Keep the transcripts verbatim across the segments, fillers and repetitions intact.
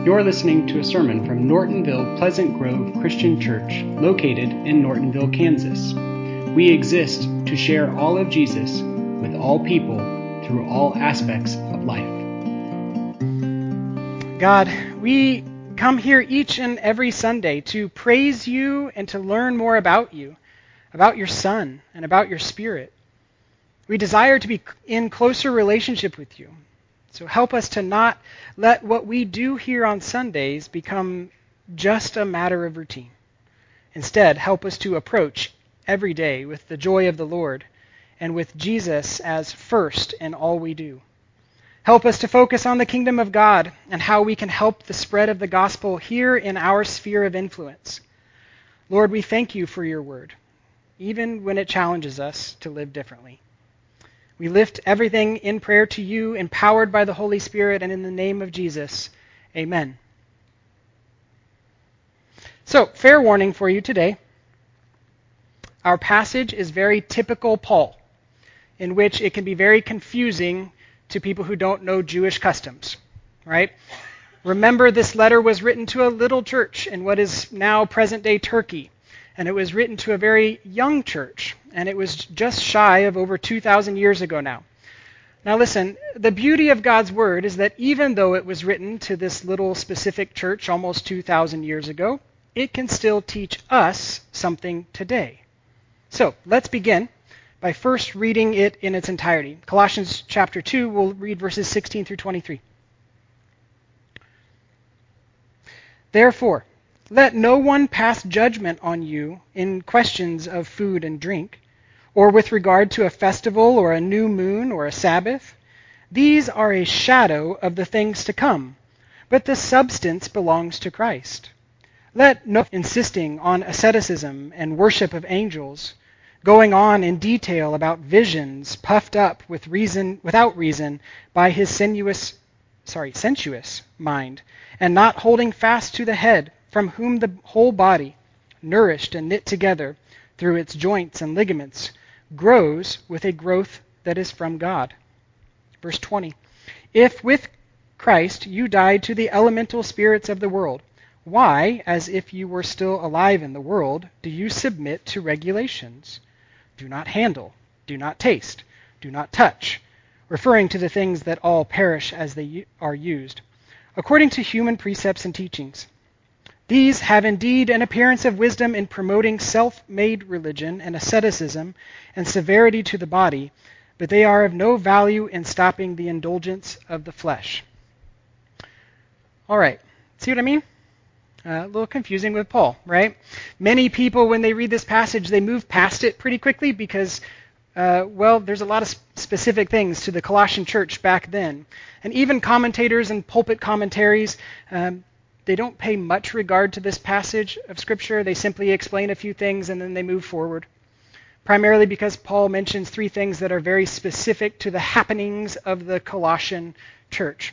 You're listening to a sermon from Nortonville Pleasant Grove Christian Church, located in Nortonville, Kansas. We exist to share all of Jesus with all people through all aspects of life. God, we come here each and every Sunday to praise you and to learn more about you, about your Son, and about your Spirit. We desire to be in closer relationship with you. So help us to not let what we do here on Sundays become just a matter of routine. Instead, help us to approach every day with the joy of the Lord and with Jesus as first in all we do. Help us to focus on the kingdom of God and how we can help the spread of the gospel here in our sphere of influence. Lord, we thank you for your word, even when it challenges us to live differently. We lift everything in prayer to you, empowered by the Holy Spirit, and in the name of Jesus. Amen. So, fair warning for you today. Our passage is very typical Paul, in which it can be very confusing to people who don't know Jewish customs, right? Remember, this letter was written to a little church in what is now present-day Turkey, and it was written to a very young church, and it was just shy of over two thousand years ago now. Now listen, the beauty of God's Word is that even though it was written to this little specific church almost two thousand years ago, it can still teach us something today. So, let's begin by first reading it in its entirety. Colossians chapter two, we'll read verses sixteen through twenty-three. Therefore, let no one pass judgment on you in questions of food and drink, or with regard to a festival or a new moon or a Sabbath. These are a shadow of the things to come, but the substance belongs to Christ. Let no insisting on asceticism and worship of angels, going on in detail about visions, puffed up with reason without reason by his sinuous, sorry, sensuous mind, and not holding fast to the head, from whom the whole body, nourished and knit together through its joints and ligaments, grows with a growth that is from God. Verse twenty. If with Christ you died to the elemental spirits of the world, why, as if you were still alive in the world, do you submit to regulations? Do not handle, do not taste, do not touch, referring to the things that all perish as they are used, according to human precepts and teachings. These have indeed an appearance of wisdom in promoting self-made religion and asceticism and severity to the body, but they are of no value in stopping the indulgence of the flesh. All right, see what I mean? Uh, a little confusing with Paul, right? Many people, when they read this passage, they move past it pretty quickly because, uh, well, there's a lot of sp- specific things to the Colossian church back then. And even commentators and pulpit commentaries, um, they don't pay much regard to this passage of Scripture. They simply explain a few things and then they move forward. Primarily because Paul mentions three things that are very specific to the happenings of the Colossian church.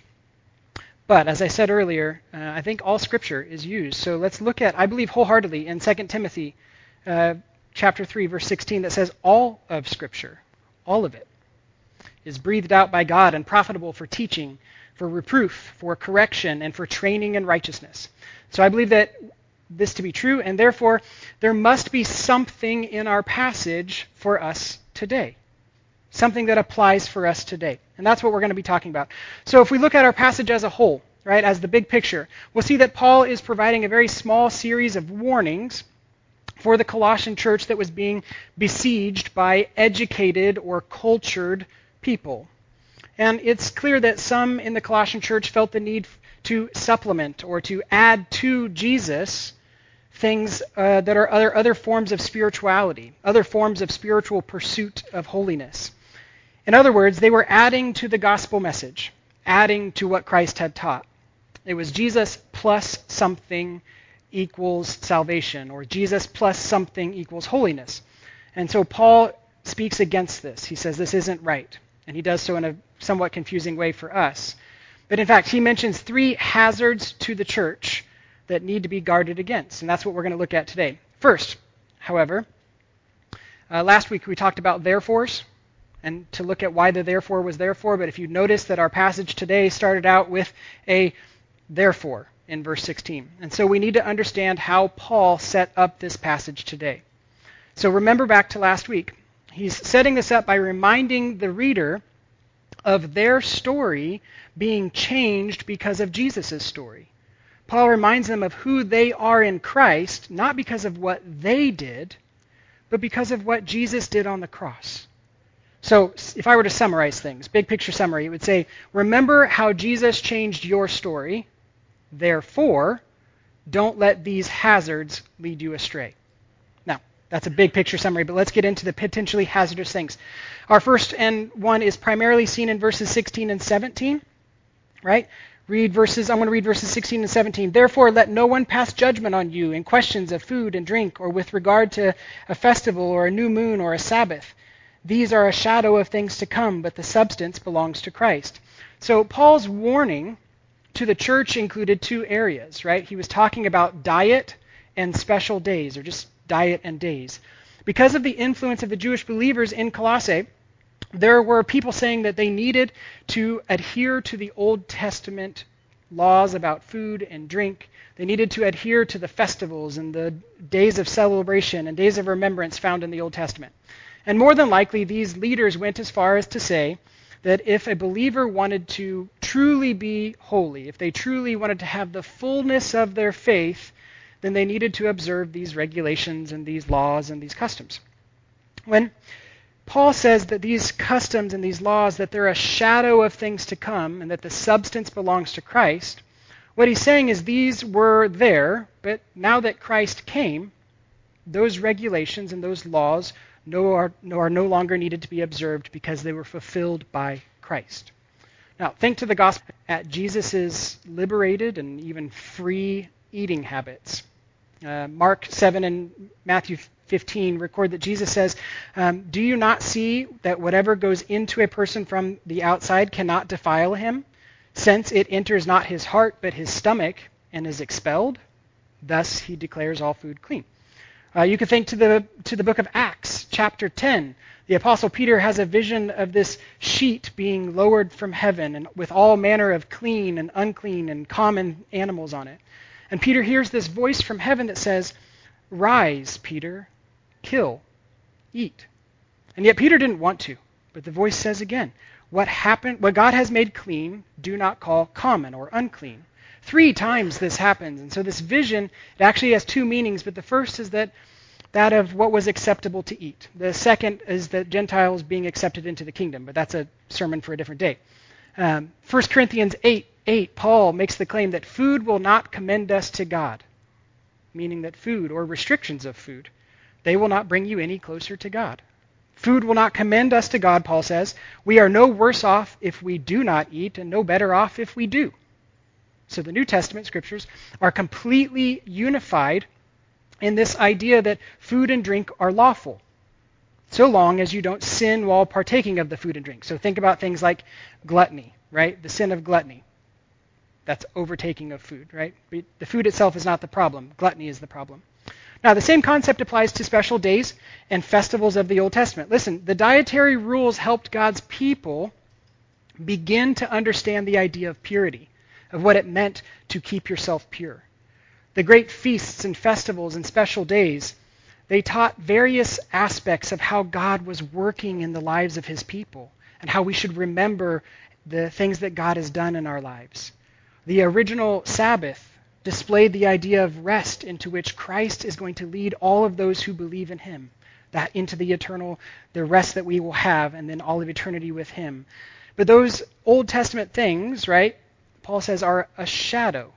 But as I said earlier, uh, I think all Scripture is used. So let's look at, I believe wholeheartedly, in Second Timothy uh, chapter three, verse sixteen, that says all of Scripture, all of it, is breathed out by God and profitable for teaching, for reproof, for correction, and for training in righteousness. So I believe that this to be true, and therefore there must be something in our passage for us today. Something that applies for us today. And that's what we're going to be talking about. So if we look at our passage as a whole, right, as the big picture, we'll see that Paul is providing a very small series of warnings for the Colossian church that was being besieged by educated or cultured people. And it's clear that some in the Colossian church felt the need to supplement or to add to Jesus things uh, that are other, other forms of spirituality, other forms of spiritual pursuit of holiness. In other words, they were adding to the gospel message, adding to what Christ had taught. It was Jesus plus something equals salvation, or Jesus plus something equals holiness. And so Paul speaks against this. He says this isn't right. And he does so in a somewhat confusing way for us. But in fact, he mentions three hazards to the church that need to be guarded against. And that's what we're going to look at today. First, however, uh, last week we talked about therefores, and to look at why the therefore was therefore. But if you notice that our passage today started out with a therefore, in verse sixteen. And so we need to understand how Paul set up this passage today. So remember back to last week. He's setting this up by reminding the reader of their story being changed because of Jesus' story. Paul reminds them of who they are in Christ, not because of what they did, but because of what Jesus did on the cross. So if I were to summarize things, big picture summary, it would say, remember how Jesus changed your story, therefore, don't let these hazards lead you astray. Now, that's a big picture summary, but let's get into the potentially hazardous things. Our first and one is primarily seen in verses sixteen and seventeen, right? Read verses, I'm going to read verses sixteen and seventeen. Therefore, let no one pass judgment on you in questions of food and drink, or with regard to a festival or a new moon or a Sabbath. These are a shadow of things to come, but the substance belongs to Christ. So Paul's warning to the church included two areas, right? He was talking about diet and special days, or just diet and days. Because of the influence of the Jewish believers in Colossae, there were people saying that they needed to adhere to the Old Testament laws about food and drink. They needed to adhere to the festivals and the days of celebration and days of remembrance found in the Old Testament. And more than likely, these leaders went as far as to say that if a believer wanted to truly be holy, if they truly wanted to have the fullness of their faith, then they needed to observe these regulations and these laws and these customs. When Paul says that these customs and these laws, that they're a shadow of things to come and that the substance belongs to Christ, what he's saying is these were there, but now that Christ came, those regulations and those laws no are, no, are no longer needed to be observed because they were fulfilled by Christ. Now, think to the gospel at Jesus' liberated and even free eating habits. Uh, Mark seven and Matthew fifteen record that Jesus says, um, do you not see that whatever goes into a person from the outside cannot defile him, since it enters not his heart but his stomach and is expelled? Thus he declares all food clean. Uh, you can think to the to the book of Acts, chapter ten. The Apostle Peter has a vision of this sheet being lowered from heaven and with all manner of clean and unclean and common animals on it. And Peter hears this voice from heaven that says, rise, Peter, kill, eat. And yet Peter didn't want to, but the voice says again, what happened, what God has made clean, do not call common or unclean. Three times this happens. And so this vision, it actually has two meanings, but the first is that that of what was acceptable to eat. The second is that Gentiles being accepted into the kingdom, but that's a sermon for a different day. Um, First Corinthians eight, eight, Paul makes the claim that food will not commend us to God, meaning that food or restrictions of food, they will not bring you any closer to God. Food will not commend us to God, Paul says. We are no worse off if we do not eat and no better off if we do. So the New Testament scriptures are completely unified in this idea that food and drink are lawful, so long as you don't sin while partaking of the food and drink. So think about things like gluttony, right? The sin of gluttony. That's overtaking of food, right? The food itself is not the problem. Gluttony is the problem. Now, the same concept applies to special days and festivals of the Old Testament. Listen, the dietary rules helped God's people begin to understand the idea of purity, of what it meant to keep yourself pure. The great feasts and festivals and special days, they taught various aspects of how God was working in the lives of his people and how we should remember the things that God has done in our lives. The original Sabbath displayed the idea of rest into which Christ is going to lead all of those who believe in him, that into the eternal, the rest that we will have, and then all of eternity with him. But those Old Testament things, right, Paul says, are a shadow.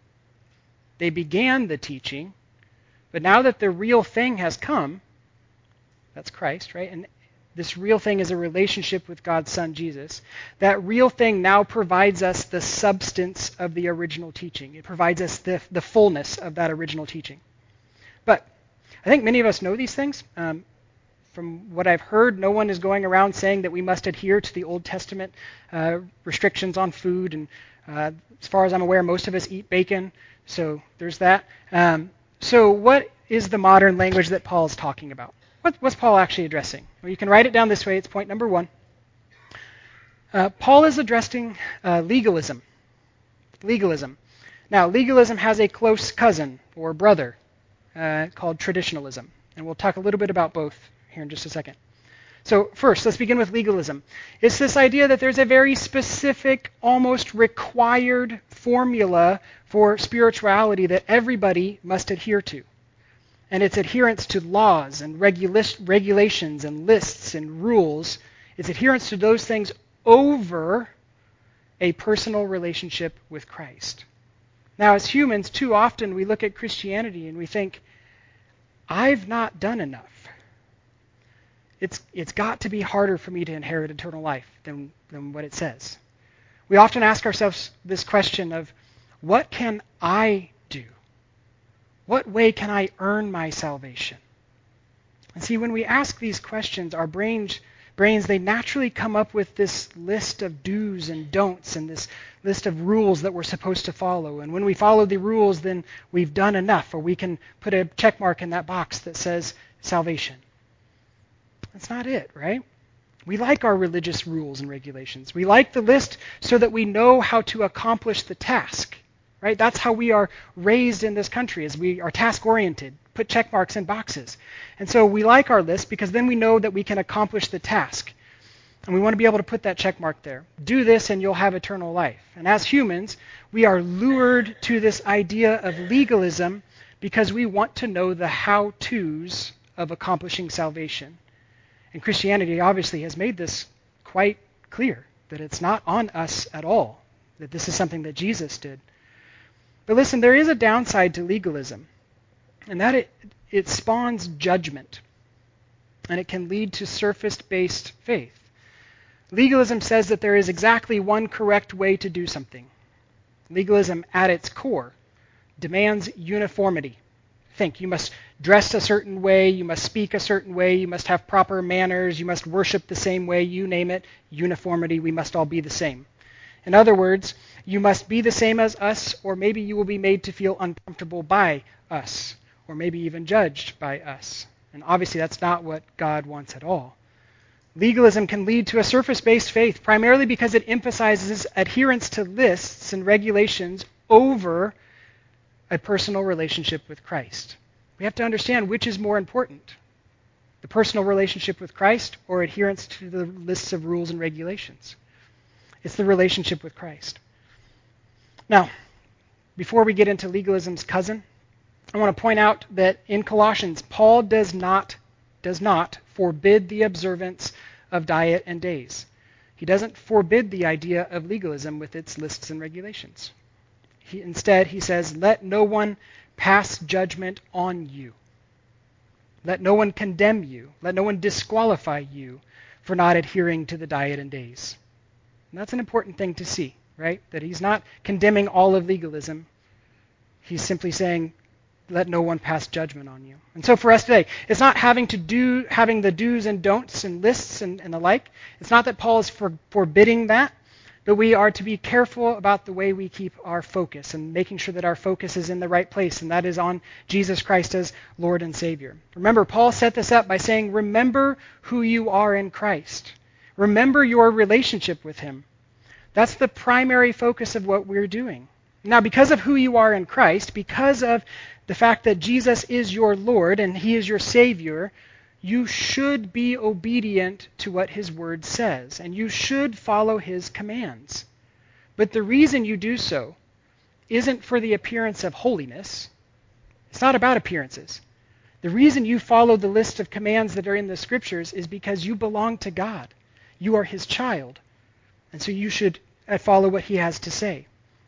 They began the teaching, but now that the real thing has come, that's Christ, right? And this real thing is a relationship with God's Son, Jesus. That real thing now provides us the substance of the original teaching. It provides us the, the fullness of that original teaching. But I think many of us know these things. Um, from what I've heard, no one is going around saying that we must adhere to the Old Testament uh, restrictions on food. And uh, as far as I'm aware, most of us eat bacon. So there's that. Um, so what is the modern language that Paul is talking about? What, what's Paul actually addressing? Well, you can write it down this way. It's point number one. Uh, Paul is addressing uh, legalism. Legalism. Now, legalism has a close cousin or brother uh, called traditionalism, and we'll talk a little bit about both here in just a second. So first, let's begin with legalism. It's this idea that there's a very specific, almost required formula for spirituality that everybody must adhere to. And it's adherence to laws and regula- regulations and lists and rules. It's adherence to those things over a personal relationship with Christ. Now, as humans, too often we look at Christianity and we think, I've not done enough. It's it's got to be harder for me to inherit eternal life than, than what it says. We often ask ourselves this question of, what can I do? What way can I earn my salvation? And see, when we ask these questions, our brains, brains, they naturally come up with this list of do's and don'ts and this list of rules that we're supposed to follow. And when we follow the rules, then we've done enough, or we can put a check mark in that box that says salvation. That's not it, right? We like our religious rules and regulations. We like the list so that we know how to accomplish the task, right? That's how we are raised in this country, is we are task-oriented, put check marks in boxes. And so we like our list because then we know that we can accomplish the task. And we want to be able to put that check mark there. Do this and you'll have eternal life. And as humans, we are lured to this idea of legalism because we want to know the how-tos of accomplishing salvation. And Christianity obviously has made this quite clear, that it's not on us at all, that this is something that Jesus did. But listen, there is a downside to legalism, and that it, it spawns judgment, and it can lead to surface-based faith. Legalism says that there is exactly one correct way to do something. Legalism, at its core, demands uniformity. Think, you must dress a certain way, you must speak a certain way, you must have proper manners, you must worship the same way, you name it, uniformity, we must all be the same. In other words, you must be the same as us, or maybe you will be made to feel uncomfortable by us, or maybe even judged by us. And obviously that's not what God wants at all. Legalism can lead to a surface-based faith, primarily because it emphasizes adherence to lists and regulations over a personal relationship with Christ. We have to understand which is more important, the personal relationship with Christ or adherence to the lists of rules and regulations. It's the relationship with Christ. Now, before we get into legalism's cousin, I want to point out that in Colossians, Paul does not, does not forbid the observance of diet and days. He doesn't forbid the idea of legalism with its lists and regulations. He, instead, he says, let no one pass judgment on you. Let no one condemn you. Let no one disqualify you for not adhering to the diet and days. And that's an important thing to see, right? That he's not condemning all of legalism. He's simply saying, let no one pass judgment on you. And so for us today, it's not having to do, having the do's and don'ts and lists and, and the like. It's not that Paul is for, forbidding that. But we are to be careful about the way we keep our focus and making sure that our focus is in the right place, and that is on Jesus Christ as Lord and Savior. Remember, Paul set this up by saying, remember who you are in Christ. Remember your relationship with him. That's the primary focus of what we're doing. Now, because of who you are in Christ, because of the fact that Jesus is your Lord and he is your Savior, you should be obedient to what his word says, and you should follow his commands. But the reason you do so isn't for the appearance of holiness. It's not about appearances. The reason you follow the list of commands that are in the scriptures is because you belong to God. You are his child. And so you should follow what he has to say.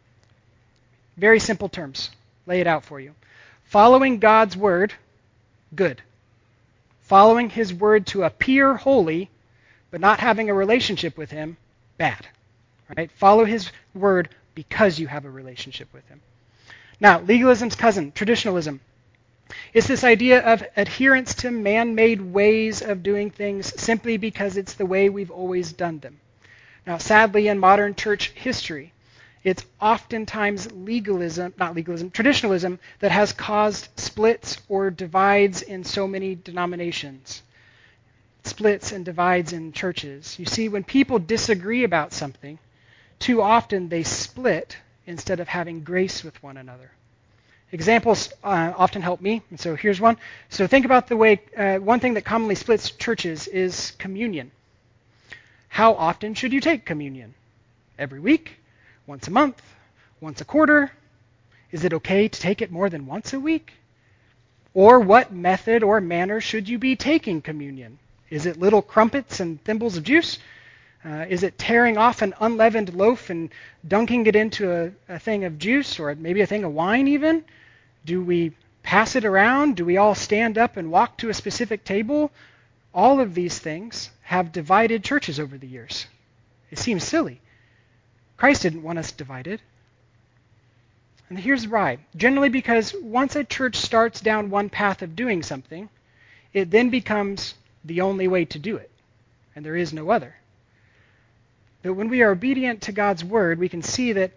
Very simple terms. Lay it out for you. Following God's word, good. Following his word to appear holy, but not having a relationship with him, bad. Right? Follow his word because you have a relationship with him. Now, legalism's cousin, traditionalism. It's this idea of adherence to man-made ways of doing things simply because it's the way we've always done them. Now, sadly, in modern church history, it's oftentimes legalism, not legalism, traditionalism that has caused splits or divides in so many denominations. Splits and divides in churches. You see, when people disagree about something, too often they split instead of having grace with one another. Examples uh, often help me, and so here's one. So think about the way, uh, one thing that commonly splits churches is communion. How often should you take communion? Every week? Once a month? Once a quarter? Is it okay to take it more than once a week? Or what method or manner should you be taking communion? Is it little crumpets and thimbles of juice? Uh, is it tearing off an unleavened loaf and dunking it into a, a thing of juice, or maybe a thing of wine even? Do we pass it around? Do we all stand up and walk to a specific table? All of these things have divided churches over the years. It seems silly. Christ didn't want us divided. And here's why. Generally because once a church starts down one path of doing something, it then becomes the only way to do it, and there is no other. But when we are obedient to God's word, we can see that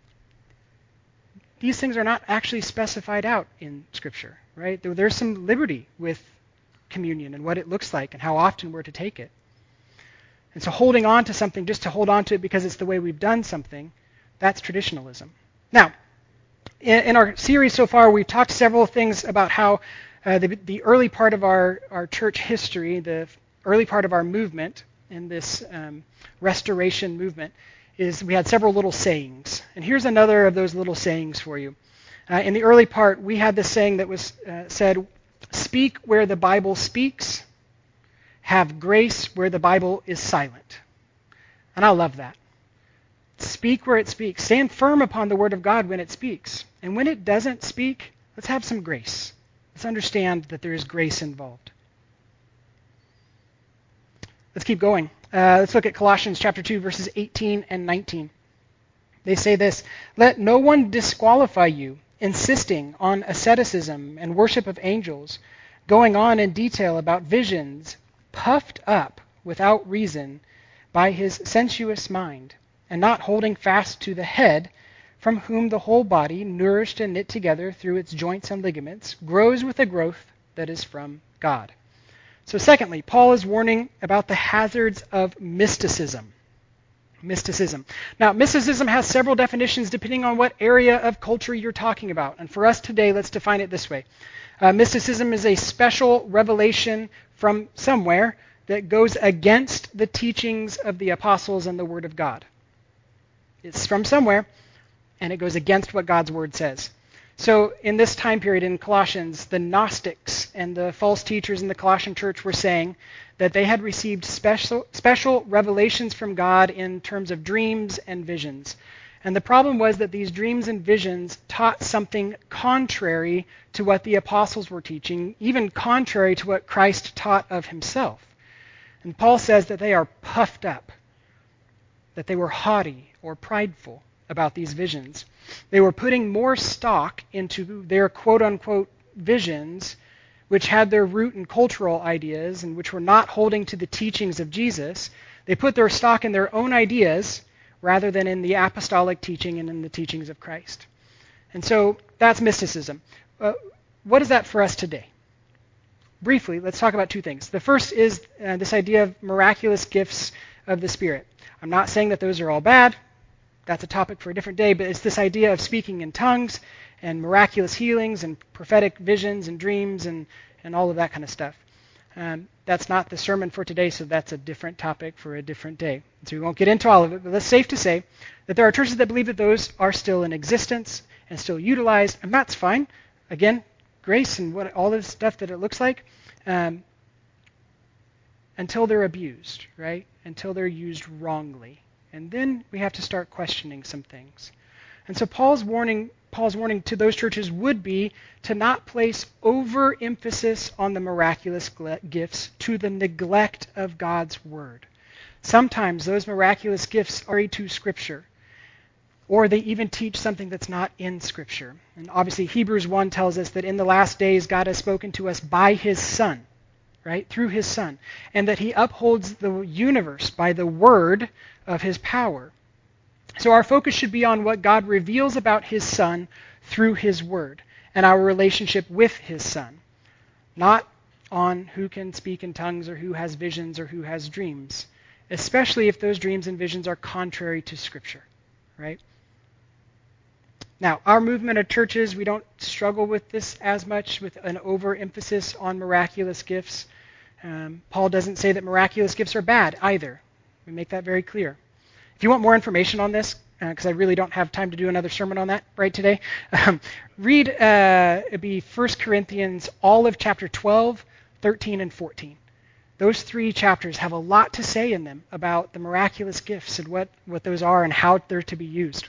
these things are not actually specified out in Scripture, right? There's some liberty with communion and what it looks like and how often we're to take it. And so holding on to something just to hold on to it because it's the way we've done something, that's traditionalism. Now, in, in our series so far, we've talked several things about how uh, the, the early part of our, our church history, the early part of our movement in this um, restoration movement, is we had several little sayings. And here's another of those little sayings for you. Uh, in the early part, we had this saying that was uh, said, "Speak where the Bible speaks, have grace where the Bible is silent." And I love that. Speak where it speaks. Stand firm upon the Word of God when it speaks. And when it doesn't speak, let's have some grace. Let's understand that there is grace involved. Let's keep going. Uh, let's look at Colossians chapter two, verses eighteen and nineteen. They say this: "Let no one disqualify you, insisting on asceticism and worship of angels, going on in detail about visions, puffed up without reason by his sensuous mind, and not holding fast to the head, from whom the whole body, nourished and knit together through its joints and ligaments, grows with a growth that is from God." So secondly, Paul is warning about the hazards of mysticism. Mysticism. Now, mysticism has several definitions depending on what area of culture you're talking about. And for us today, let's define it this way. Uh, mysticism is a special revelation from somewhere that goes against the teachings of the apostles and the Word of God. It's from somewhere, and it goes against what God's Word says. So in this time period in Colossians, the Gnostics and the false teachers in the Colossian church were saying that they had received special special revelations from God in terms of dreams and visions. And the problem was that these dreams and visions taught something contrary to what the apostles were teaching, even contrary to what Christ taught of himself. And Paul says that they are puffed up, that they were haughty or prideful about these visions. They were putting more stock into their quote-unquote visions, which had their root in cultural ideas and which were not holding to the teachings of Jesus. They put their stock in their own ideas rather than in the apostolic teaching and in the teachings of Christ. And so that's mysticism. Uh, what is that for us today? Briefly, let's talk about two things. The first is uh, this idea of miraculous gifts of the Spirit. I'm not saying that those are all bad. That's a topic for a different day, but it's this idea of speaking in tongues and miraculous healings and prophetic visions and dreams and, and all of that kind of stuff. Um, that's not the sermon for today, so that's a different topic for a different day. So we won't get into all of it, but it's safe to say that there are churches that believe that those are still in existence and still utilized, and that's fine. Again, grace and what all this stuff that it looks like, um, until they're abused, right? Until they're used wrongly. And then we have to start questioning some things. And so Paul's warning, Paul's warning to those churches would be to not place overemphasis on the miraculous gifts to the neglect of God's word. Sometimes those miraculous gifts are to Scripture, or they even teach something that's not in Scripture. And obviously Hebrews one tells us that in the last days God has spoken to us by his Son, right, through his Son, and that he upholds the universe by the word of his power. So our focus should be on what God reveals about his Son through his word and our relationship with his Son, not on who can speak in tongues or who has visions or who has dreams, especially if those dreams and visions are contrary to Scripture, right? Now, our movement of churches, we don't struggle with this as much, with an overemphasis on miraculous gifts. Um, Paul doesn't say that miraculous gifts are bad either. We make that very clear. If you want more information on this, because uh, I really don't have time to do another sermon on that right today, um, read uh, it'd be First Corinthians, all of chapter twelve, thirteen, and fourteen. Those three chapters have a lot to say in them about the miraculous gifts and what, what those are and how they're to be used.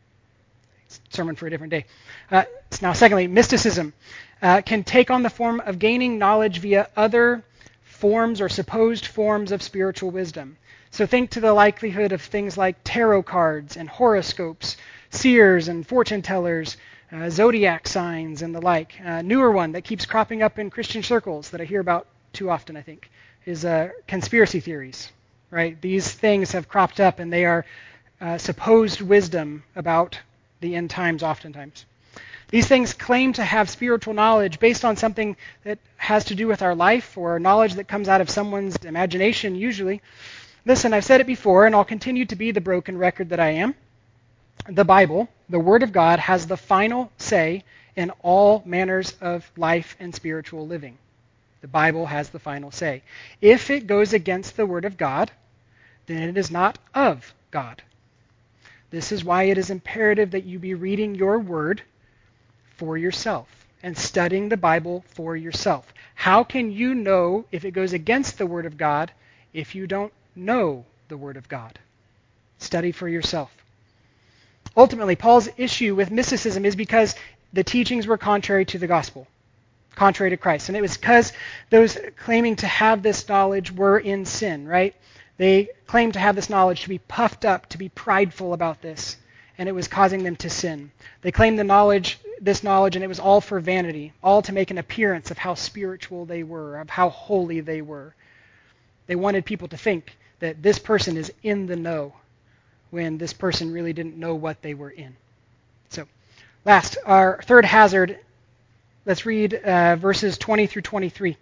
Sermon for a different day. Uh, now, secondly, mysticism uh, can take on the form of gaining knowledge via other forms or supposed forms of spiritual wisdom. So think to the likelihood of things like tarot cards and horoscopes, seers and fortune tellers, uh, zodiac signs and the like. A newer one that keeps cropping up in Christian circles that I hear about too often, I think, is uh, conspiracy theories. Right? These things have cropped up, and they are uh, supposed wisdom about the end times oftentimes. These things claim to have spiritual knowledge based on something that has to do with our life, or knowledge that comes out of someone's imagination usually. Listen, I've said it before, and I'll continue to be the broken record that I am. The Bible, the Word of God, has the final say in all manners of life and spiritual living. The Bible has the final say. If it goes against the Word of God, then it is not of God. This is why it is imperative that you be reading your Word for yourself and studying the Bible for yourself. How can you know if it goes against the Word of God if you don't know the Word of God? Study for yourself. Ultimately, Paul's issue with mysticism is because the teachings were contrary to the gospel, contrary to Christ. And it was because those claiming to have this knowledge were in sin, right? They claimed to have this knowledge, to be puffed up, to be prideful about this, and it was causing them to sin. They claimed the knowledge, this knowledge, and it was all for vanity, all to make an appearance of how spiritual they were, of how holy they were. They wanted people to think that this person is in the know, when this person really didn't know what they were in. So, last, our third hazard, let's read uh, verses twenty through twenty-three.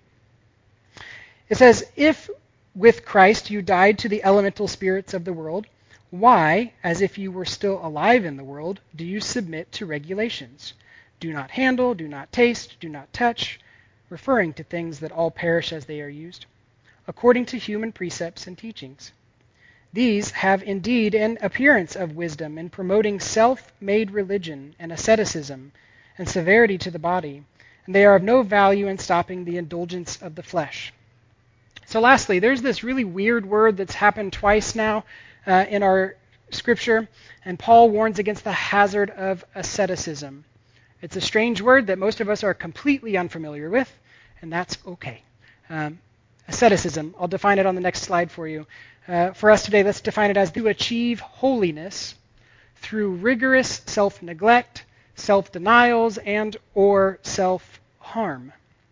It says, if with Christ you died to the elemental spirits of the world, why, as if you were still alive in the world, do you submit to regulations? Do not handle, do not taste, do not touch, referring to things that all perish as they are used, according to human precepts and teachings. These have indeed an appearance of wisdom in promoting self-made religion and asceticism and severity to the body, and they are of no value in stopping the indulgence of the flesh. So lastly, there's this really weird word that's happened twice now uh, in our scripture, and Paul warns against the hazard of asceticism. It's a strange word that most of us are completely unfamiliar with, and that's okay. Um, asceticism, I'll define it on the next slide for you. Uh, for us today, let's define it as to achieve holiness through rigorous self-neglect, self-denials, and or self-harm.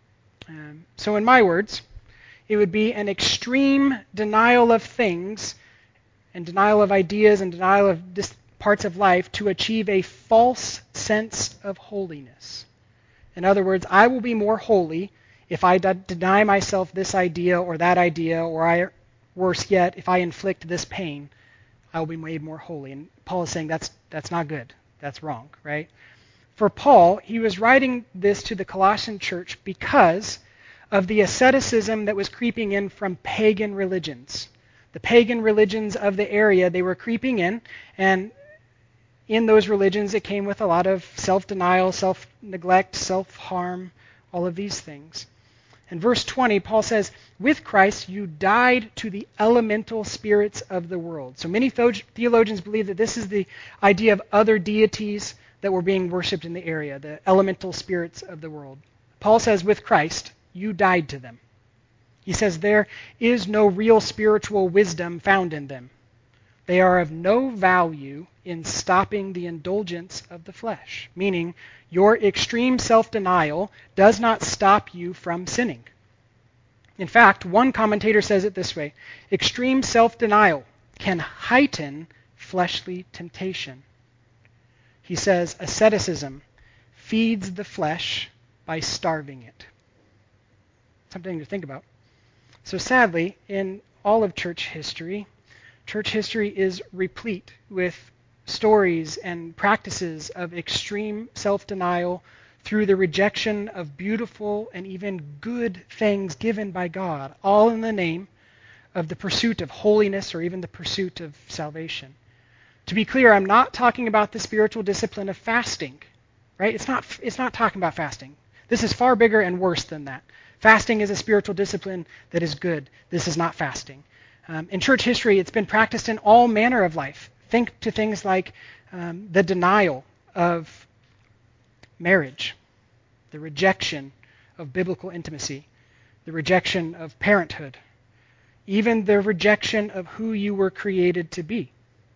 Um, so in my words, it would be an extreme denial of things and denial of ideas and denial of dis- parts of life to achieve a false sense of holiness. In other words, I will be more holy if I d- deny myself this idea or that idea, or I, worse yet, if I inflict this pain, I will be made more holy. And Paul is saying that's that's not good. That's wrong, right? For Paul, he was writing this to the Colossian church because of the asceticism that was creeping in from pagan religions. The pagan religions of the area, they were creeping in, and in those religions it came with a lot of self-denial, self-neglect, self-harm, all of these things. In verse twenty, Paul says, with Christ you died to the elemental spirits of the world. So many theologians believe that this is the idea of other deities that were being worshipped in the area, the elemental spirits of the world. Paul says, with Christ, you died to them. He says there is no real spiritual wisdom found in them. They are of no value in stopping the indulgence of the flesh, meaning your extreme self-denial does not stop you from sinning. In fact, one commentator says it this way: extreme self-denial can heighten fleshly temptation. He says asceticism feeds the flesh by starving it. Something to think about. So sadly, in all of church history, church history is replete with stories and practices of extreme self-denial through the rejection of beautiful and even good things given by God, all in the name of the pursuit of holiness or even the pursuit of salvation. To be clear, I'm not talking about the spiritual discipline of fasting, right? It's not, it's not talking about fasting. This is far bigger and worse than that. Fasting is a spiritual discipline that is good. This is not fasting. Um, in church history, it's been practiced in all manner of life. Think to things like um, the denial of marriage, the rejection of biblical intimacy, the rejection of parenthood, even the rejection of who you were created to be.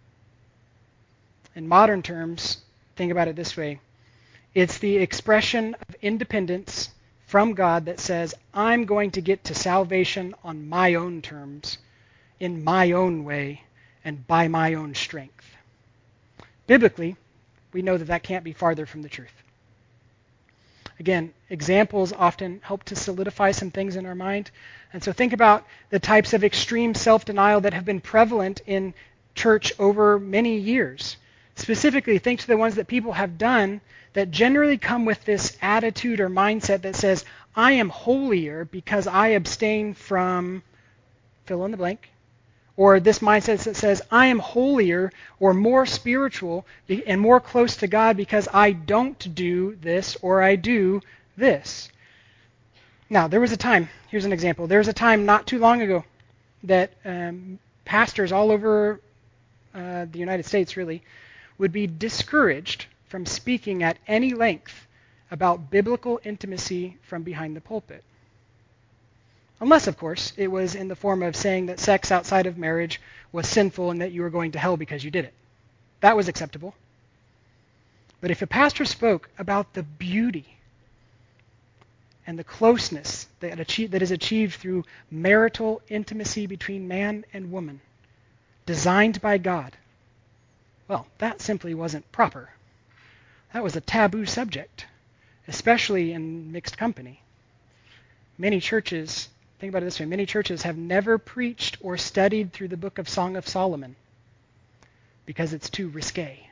In modern terms, think about it this way. It's the expression of independence from God that says, I'm going to get to salvation on my own terms, in my own way, and by my own strength. Biblically, we know that that can't be farther from the truth. Again, examples often help to solidify some things in our mind. And so think about the types of extreme self-denial that have been prevalent in church over many years. Specifically, think to the ones that people have done that generally come with this attitude or mindset that says, I am holier because I abstain from fill in the blank. Or this mindset that says, I am holier or more spiritual and more close to God because I don't do this or I do this. Now, there was a time, here's an example. There was a time not too long ago that um, pastors all over uh, the United States, really, would be discouraged from speaking at any length about biblical intimacy from behind the pulpit. Unless, of course, it was in the form of saying that sex outside of marriage was sinful and that you were going to hell because you did it. That was acceptable. But if a pastor spoke about the beauty and the closeness that, achieve, that is achieved through marital intimacy between man and woman, designed by God, well, that simply wasn't proper. That was a taboo subject, especially in mixed company. Many churches, think about it this way, many churches have never preached or studied through the book of Song of Solomon because it's too risque.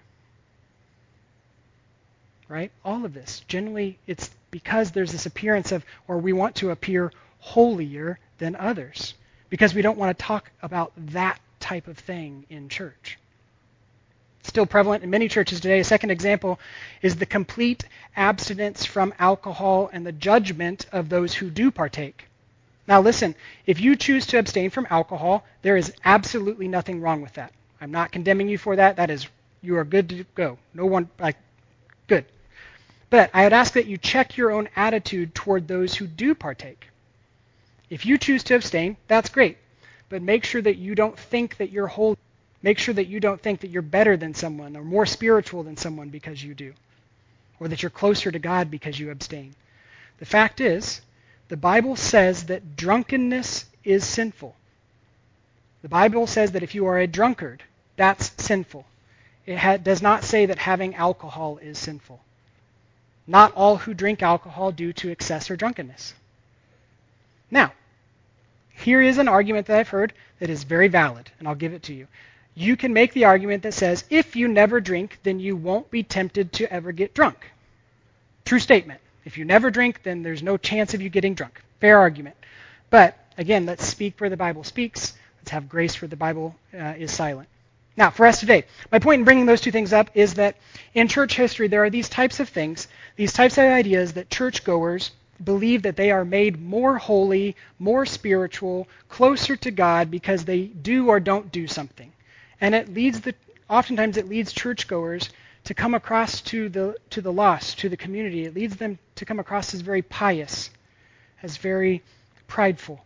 Right? All of this, generally, it's because there's this appearance of, or we want to appear holier than others, because we don't want to talk about that type of thing in church. Still prevalent in many churches today. A second example is the complete abstinence from alcohol and the judgment of those who do partake. Now listen, if you choose to abstain from alcohol, there is absolutely nothing wrong with that. I'm not condemning you for that. That is, you are good to go. No one, like, good. But I would ask that you check your own attitude toward those who do partake. If you choose to abstain, that's great. But make sure that you don't think that you're holy. Make sure that you don't think that you're better than someone or more spiritual than someone because you do, or that you're closer to God because you abstain. The fact is, the Bible says that drunkenness is sinful. The Bible says that if you are a drunkard, that's sinful. It ha- does not say that having alcohol is sinful. Not all who drink alcohol do to excess or drunkenness. Now, here is an argument that I've heard that is very valid, and I'll give it to you. You can make the argument that says, if you never drink, then you won't be tempted to ever get drunk. True statement. If you never drink, then there's no chance of you getting drunk. Fair argument. But, again, let's speak where the Bible speaks. Let's have grace where the Bible uh, is silent. Now, for us today, my point in bringing those two things up is that in church history, there are these types of things, these types of ideas that churchgoers believe that they are made more holy, more spiritual, closer to God because they do or don't do something. And it leads the, oftentimes it leads churchgoers to come across to the to the lost, to the community. It leads them to come across as very pious, as very prideful,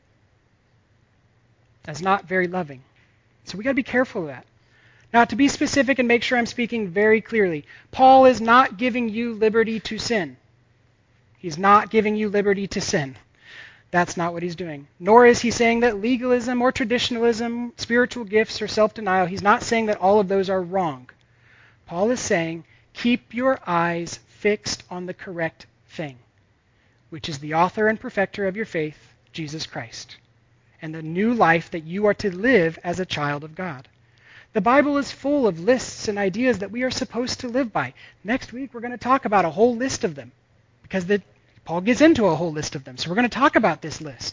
as not very loving. So we got to be careful of that. Now, to be specific and make sure I'm speaking very clearly, Paul is not giving you liberty to sin. He's not giving you liberty to sin. That's not what he's doing. Nor is he saying that legalism or traditionalism, spiritual gifts or self-denial, he's not saying that all of those are wrong. Paul is saying, keep your eyes fixed on the correct thing, which is the author and perfecter of your faith, Jesus Christ, and the new life that you are to live as a child of God. The Bible is full of lists and ideas that we are supposed to live by. Next week, we're going to talk about a whole list of them because the, Paul gets into a whole list of them. So we're going to talk about this list.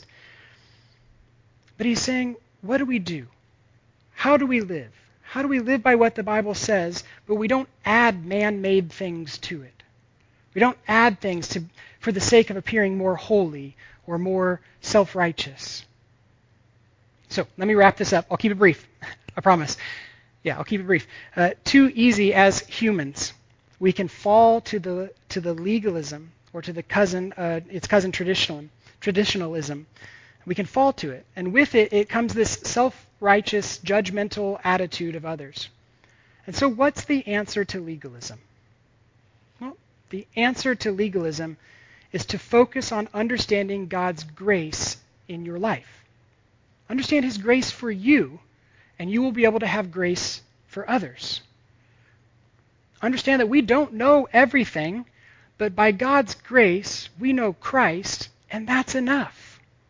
But he's saying, what do we do? How do we live? How do we live by what the Bible says, but we don't add man-made things to it? We don't add things to, for the sake of appearing more holy or more self-righteous. So let me wrap this up. I'll keep it brief. I promise. Yeah, I'll keep it brief. Uh, too easy as humans, we can fall to the to the legalism or to the cousin, uh, its cousin traditionalism. Traditionalism. We can fall to it, and with it, it comes this self-righteous, judgmental attitude of others. And so, what's the answer to legalism? Well, the answer to legalism is to focus on understanding God's grace in your life. Understand His grace for you, and you will be able to have grace for others. Understand that we don't know everything, but by God's grace, we know Christ, and that's enough.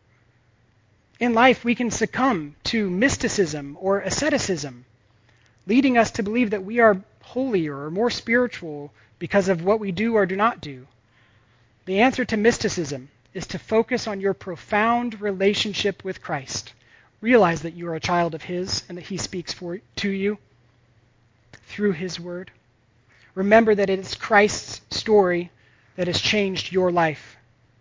In life, we can succumb to mysticism or asceticism, leading us to believe that we are holier or more spiritual because of what we do or do not do. The answer to mysticism is to focus on your profound relationship with Christ. Realize that you are a child of His and that He speaks for, to you through His Word. Remember that it is Christ's story that has changed your life.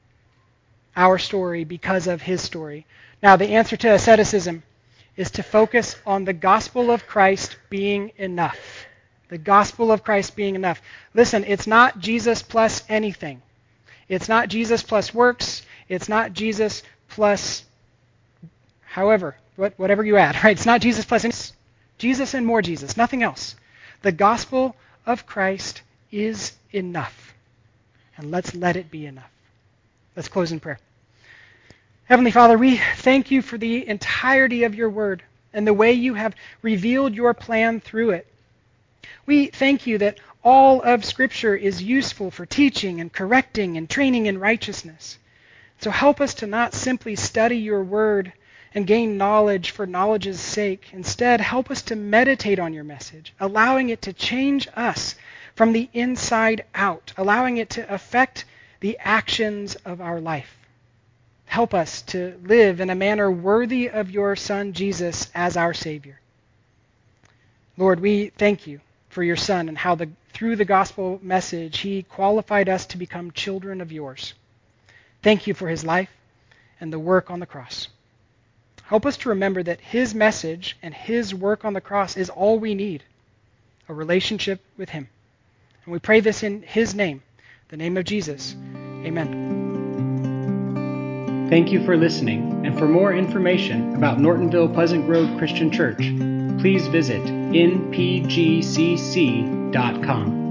Our story because of His story. Now, the answer to asceticism is to focus on the gospel of Christ being enough. The gospel of Christ being enough. Listen, it's not Jesus plus anything. It's not Jesus plus works. It's not Jesus plus however, what, whatever you add, right? It's not Jesus plus anything. Jesus and more Jesus, nothing else. The gospel of Christ is enough. And let's let it be enough. Let's close in prayer. Heavenly Father, we thank you for the entirety of your word and the way you have revealed your plan through it. We thank you that all of Scripture is useful for teaching and correcting and training in righteousness. So help us to not simply study your word and gain knowledge for knowledge's sake. Instead, help us to meditate on your message, allowing it to change us from the inside out, allowing it to affect the actions of our life. Help us to live in a manner worthy of your Son, Jesus, as our Savior. Lord, we thank you for your Son and how the, through the gospel message, He qualified us to become children of yours. Thank you for His life and the work on the cross. Help us to remember that His message and His work on the cross is all we need, a relationship with Him. And we pray this in His name, the name of Jesus. Amen. Thank you for listening, and for more information about Nortonville Pleasant Grove Christian Church, please visit N P G C C dot com.